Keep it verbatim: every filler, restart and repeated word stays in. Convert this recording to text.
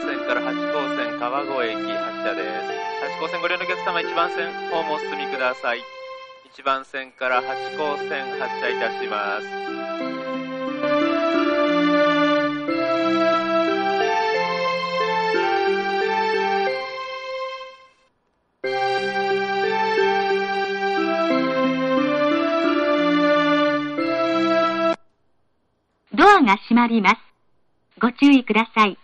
線から八高線川越駅発車です。八高線ご利用のお客様、いちばん線ホームお進みください。いちばん線から八高線発車いたします。 ドアが閉まります。ご注意ください。